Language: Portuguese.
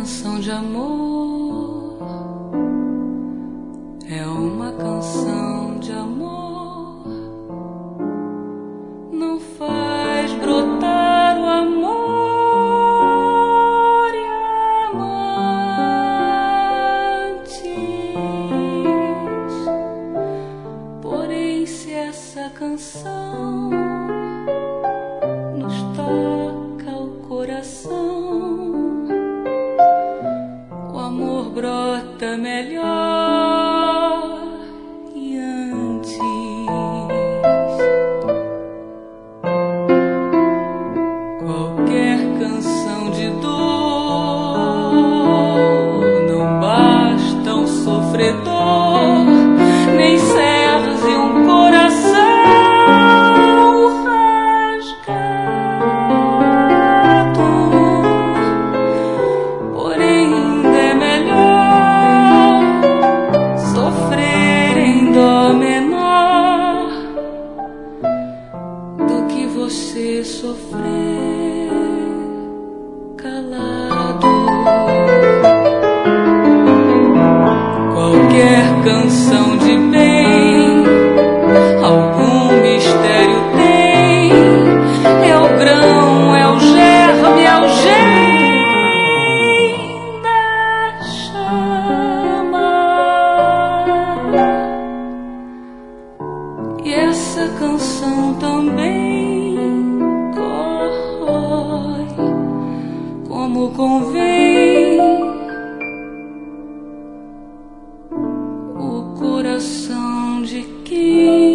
canção de amor, é uma canção de amor. Não faz brotar o amor e amantes. Porém, se essa canção nos toca o coração, o amor brota melhor que antes. Qualquer canção de dor não basta um sofredor, nem servos e um coração rasgado. Porém, ainda é melhor sofrer em dó menor do que você sofrer calado. Qualquer canção de bem algum mistério tem. É o grão, é o germe, é o gem da chama. E essa canção também corrói como convém o coração de quem